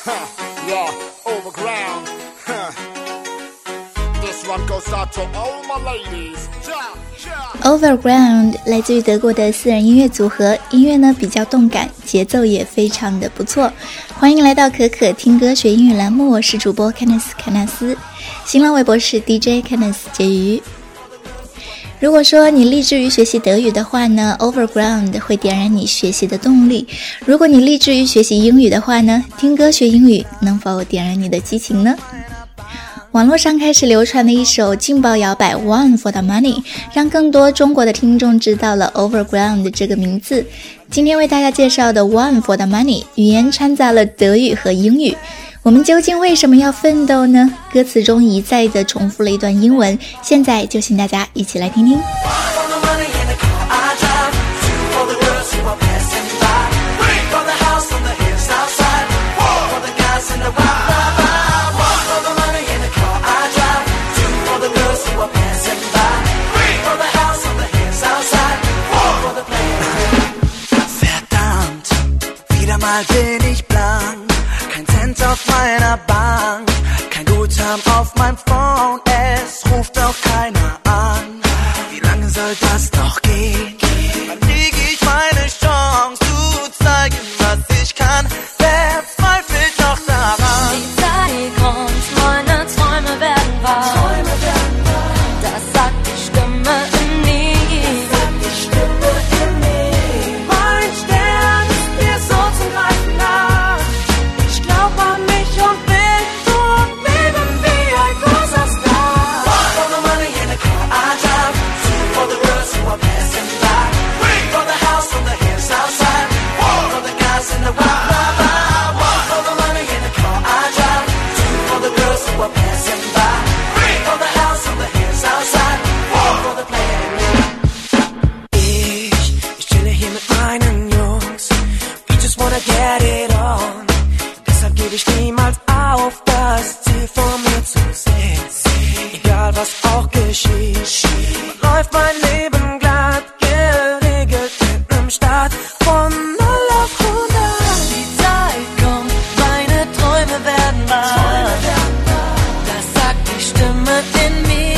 Yeah, overground. This one goes out to all my ladies. Overground 来自于德国的私人音乐组合，音乐呢比较动感，节奏也非常的不错。欢迎来到可可听歌学英语栏目，我是主播 Kenneth 凯纳斯，新浪微博是 DJ Kenneth 婕妤。如果说你立志于学习德语的话呢， Overground 会点燃你学习的动力。如果你立志于学习英语的话呢，听歌学英语能否点燃你的激情呢？网络上开始流传的一首劲爆摇摆 One for the Money， 让更多中国的听众知道了 Overground 这个名字。今天为大家介绍的 One for the Money 语言掺杂了德语和英语，我们究竟为什么要奋斗呢？歌词中一再的重复了一段英文，现在就请大家一起来听听。 Mal bin ich blank, kein Cent auf meiner Bank, kein Guthaben auf meinem Phone, es ruft auch keiner an. Wie lange soll das noch gehen? Wann krieg ich meine Chance zu zeigen, was ich kann? Wer zweifelt noch daran? Die Zeit kommt, meine Träume werden wahr. Das sagt die Stimme in mir. Mein Stern ist mir so zum Greifen nah. Ich glaub an mich und will so leben wie ein großer Star. One for the money in the car I drive, two for the girls who are passing by, three for the house on the hills outside, four for the guys in the wild. One for the money in the car I drive, two for the girls who are passing by, three for the house on the hills outside, four for the player in me. Ich chille hier mit meinen Jungs, we just wanna get it on. Deshalb gebe ich niemals auf, das Ziel vor mir zu sehen. Egal was auch geschieht, läuft mein Leben glatt, geregelt mit nem Start von 0 auf 100. Die Zeit kommt, meine Träume werden wahr. Das sagt die Stimme in mir.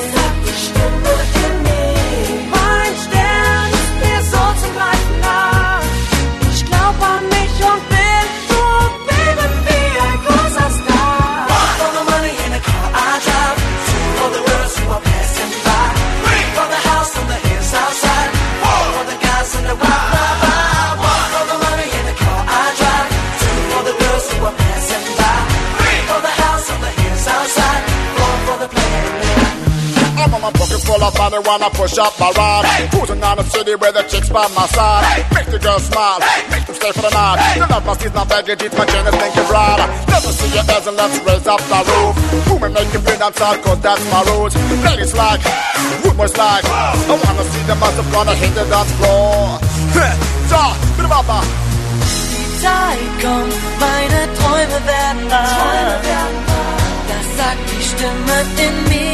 Mein Stern ist mir so zum Greifen nah. Ich glaub an mich und will so leben wie ein großer Star. One for the money in the car I drive, two for the girls who are passing by, three for the house on the hills outside, four for the guys in the wild. One for the money in the car I drive, two for the girls who are passing by, three for the house on the hills outside, four for the player in me. I'm on my pockets full of money when I push up my rod. Cruising down the city with the chicks by my side. Make the girls smile, make them stay for the night. The love must is not bad, it's my genius, think you're right. Never see your ass and let's raise up the roof. Boom and make you feel outside, cause that's my roots. Ladies like, wood boys like, I wanna see the must have gonna hit the dance floor. So, bitte Papa. Die Zeit kommt, meine Träume werden wahr. Das sagt die Stimme in mir.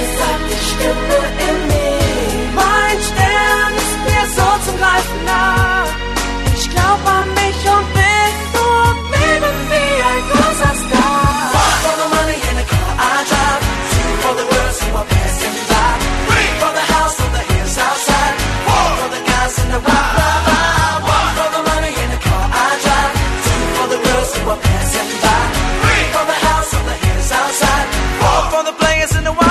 Mein Stern ist mir so zum Greifen nah. Ich glaub an mich und will so leben wie ein großer Star. One for the money in the car I drive, two for the girls who are passing by, three for the house on the hills outside, four for the guys in the wild. One for the money in the car I drive, two for the girls who are passing by, three for the house on the hills outside, four for the players in the wild.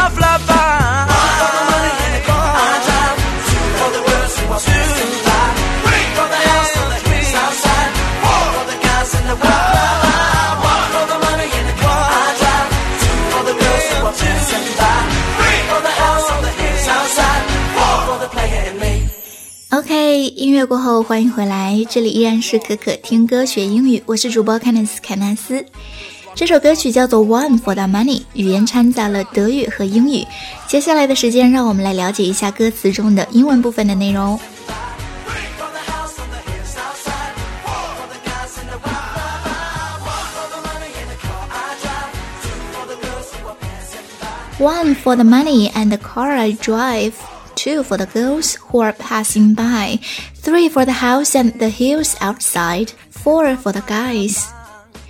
OK， 音乐过后欢迎回来，这里依然是可可听歌学英语，我是主播 Kenneth 凯纳斯。这首歌曲叫做 One for the Money， 语言掺杂了德语和英语。接下来的时间让我们来了解一下歌词中的英文部分的内容。One for the money and the car I drive, two for the girls who are passing by, three for the house and the hills outside, four for the guys.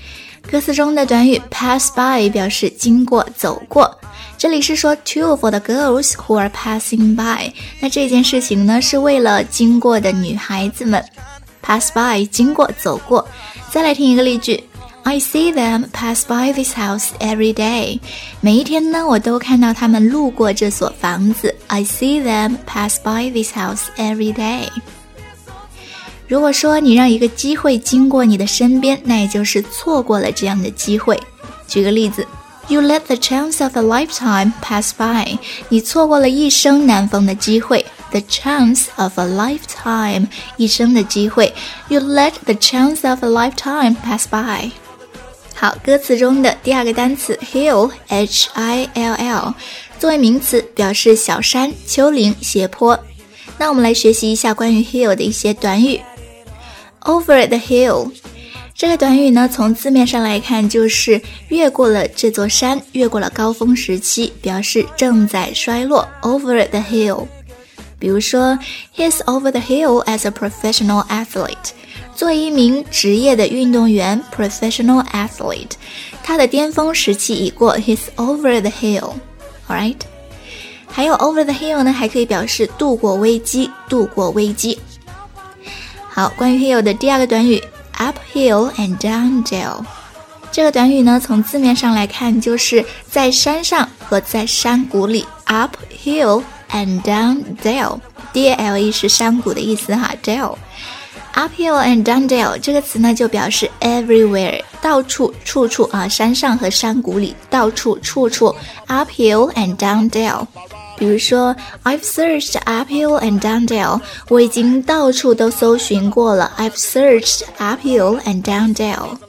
歌词中的短语 pass by 表示经过走过，这里是说 two for the girls who are passing by， 那这件事情呢是为了经过的女孩子们， pass by 经过走过。再来听一个例句， I see them pass by this house every day， 每一天呢我都看到他们路过这所房子， I see them pass by this house every day。如果说你让一个机会经过你的身边，那也就是错过了这样的机会。举个例子， You let the chance of a lifetime pass by， 你错过了一生难逢的机会。 The chance of a lifetime， 一生的机会。 You let the chance of a lifetime pass by。 好，歌词中的第二个单词 hill H-I-L-L 作为名词表示小山、丘陵、斜坡。那我们来学习一下关于 hill 的一些短语。Over the hill， 这个短语呢，从字面上来看就是越过了这座山，越过了高峰时期，表示正在衰落。Over the hill， 比如说 He's over the hill as a professional athlete， 作为一名职业的运动员 professional athlete， 他的巅峰时期已过 He's over the hill。 Alright， 还有 over the hill 呢，还可以表示度过危机，度过危机。好，关于 hill 的第二个短语 uphill and downdale， 这个短语呢，从字面上来看就是在山上和在山谷里 uphill and downdale， D-A-L-E 是山谷的意思哈 dale。 uphill and downdale 这个词呢就表示 everywhere， 到处处处啊，山上和山谷里到处处处 uphill and downdale。比如说 I've searched uphill and downdale， 我已经到处都搜寻过了 I've searched uphill and downdale。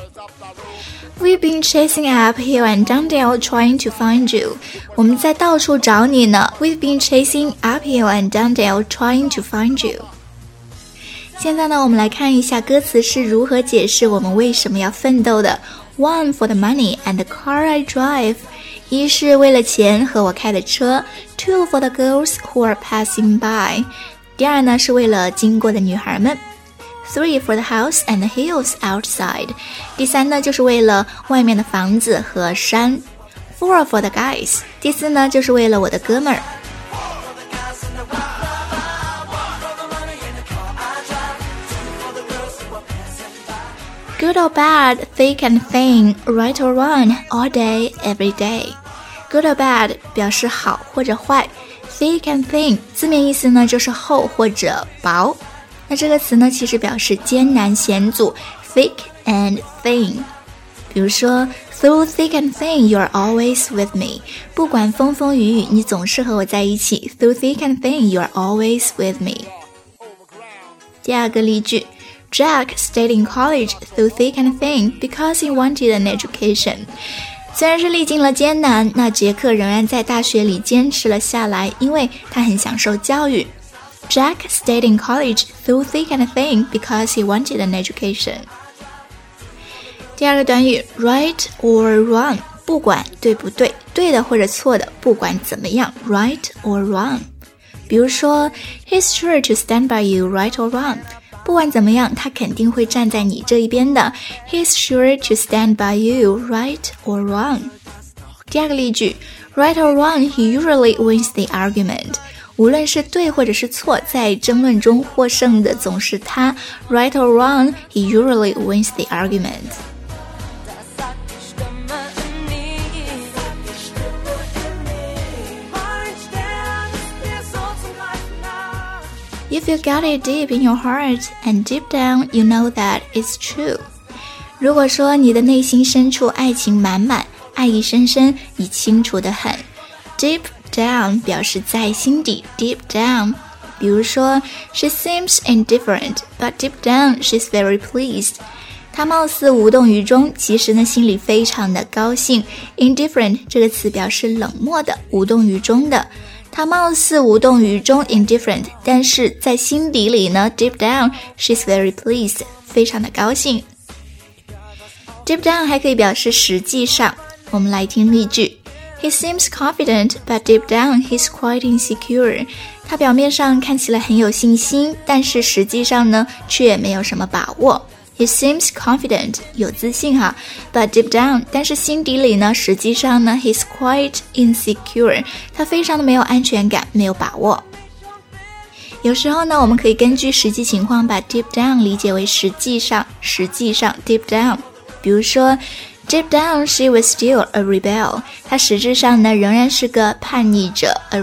We've been chasing uphill and downdale trying to find you， 我们在到处找你呢 We've been chasing uphill and downdale trying to find you。 现在呢，我们来看一下歌词是如何解释我们为什么要奋斗的。 One for the money and the car I drive，一是为了钱和我开的车 Two for the girls who are passing by， 第二呢是为了经过的女孩们 Three for the house and the hills outside， 第三呢就是为了外面的房子和山 Four for the guys， 第四呢就是为了我的哥们儿。Good or bad, thick and thin, right or wrong, all day, every day。 Good or bad 表示好或者坏， thick and thin 字面意思呢就是厚或者薄。那这个词呢其实表示艰难险阻 thick and thin。 比如说 Through thick and thin, you are always with me。 不管风风雨雨，你总是和我在一起 Through thick and thin, you are always with me。 第二个例句Jack stayed in college through thick and thin because he wanted an education。 虽然是历经了艰难，那杰克仍然在大学里坚持了下来，因为他很享受教育。 Jack stayed in college through thick and thin because he wanted an education。 第二个短语 right or wrong， 不管对不对，对的或者错的，不管怎么样 right or wrong。 比如说 He's sure to stand by you right or wrong，不管怎么样，他肯定会站在你这一边的 He's sure to stand by you, right or wrong。 第二个例句 Right or wrong, he usually wins the argument。 无论是对或者是错，在争论中获胜的总是他 Right or wrong, he usually wins the argument。 If you got it deep in your heart and deep down you know that it's true。 如果说你的内心深处爱情满满，爱意深深，你清楚得很。 Deep down 表示在心底 deep down。 比如说 She seems indifferent, but deep down she's very pleased。 她貌似无动于衷，其实呢心里非常的高兴。 Indifferent 这个词表示冷漠的，无动于衷的。她貌似无动于衷 indifferent， 但是在心底里呢 deep down she's very pleased， 非常的高兴。 Deep down 还可以表示实际上。我们来听例句 He seems confident, but deep down he's quite insecure。 他表面上看起来很有信心，但是实际上呢却没有什么把握。 He seems confident, 有自信哈 but deep down, 但是心底里呢，实际上呢 he's quite insecure, 他非常的没有安全感，没有把握。有时候呢，我们可以根据实际情况把 deep down 理解为实际上 deep down。比如说 deep down she was still a rebel， 她实质上呢仍然是个叛逆者 a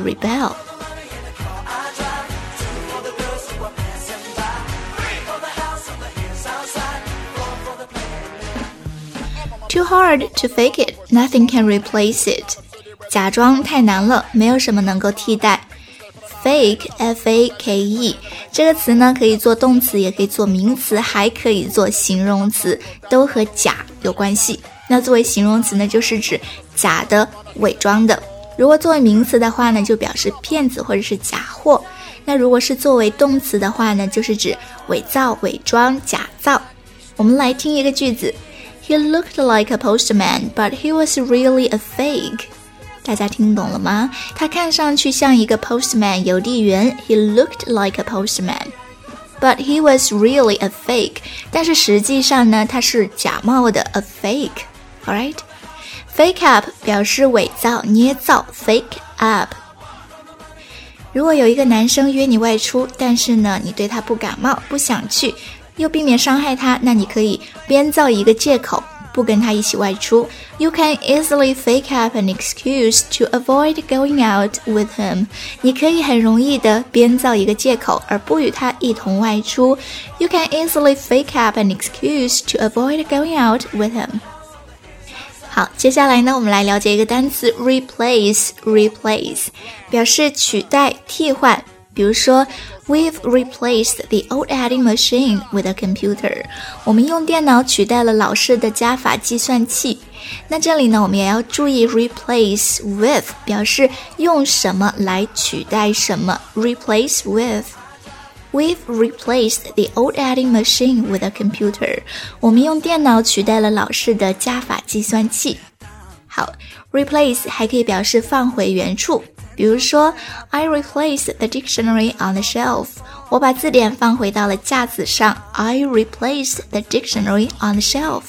rebel。Too hard to fake it, nothing can replace it. 假装太难了，没有什么能够替代。Fake, F-A-K-E 这个词呢，可以做动词，也可以做名词，还可以做形容词，都和假有关系。那作为形容词呢，就是指假的、伪装的。如果作为名词的话呢，就表示骗子或者是假货。那如果是作为动词的话呢，就是指伪造、伪装、假造。我们来听一个句子 He looked like a postman, but he was really a fake. 大家听懂了吗？他看上去像一个 postman 邮递员 He looked like a postman, but he was really a fake. 但是实际上呢，他是假冒的 a fake. Alright? Fake up 表示伪造、捏造 fake up. 如果有一个男生约你外出，但是呢，你对他不感冒，不想去，又避免伤害他，那你可以编造一个借口，不跟他一起外出。You can easily fake up an excuse to avoid going out with him. 你可以很容易的编造一个借口，而不与他一同外出。You can easily fake up an excuse to avoid going out with him. 好，接下来呢，我们来了解一个单词 replace 表示取代、替换。比如说 We've replaced the old adding machine with a computer. 我们用电脑取代了老式的加法计算器。那这里呢，我们也要注意 replace with 表示用什么来取代什么 replace with. We've replaced the old adding machine with a computer. 我们用电脑取代了老式的加法计算器。好 replace 还可以表示放回原处。比如说 I replaced the dictionary on the shelf. 我把字典放回到了架子上 I replaced the dictionary on the shelf.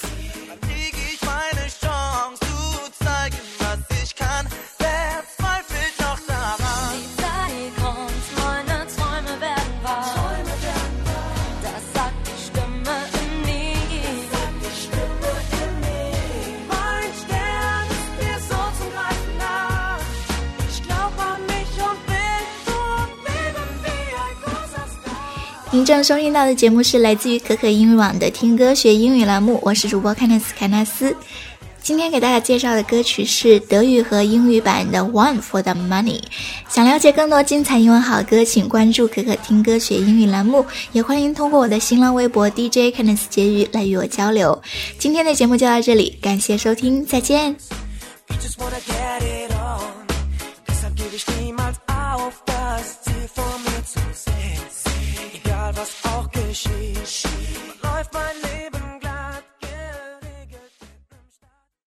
您正收听到的节目是来自于可可英语网的听歌学英语栏目，我是主播凯纳斯。今天给大家介绍的歌曲是德语和英语版的 One for the Money。 想了解更多精彩英文好歌，请关注可可听歌学英语栏目，也欢迎通过我的新浪微博 DJ 凯纳斯结语来与我交流。今天的节目就到这里，感谢收听，再见。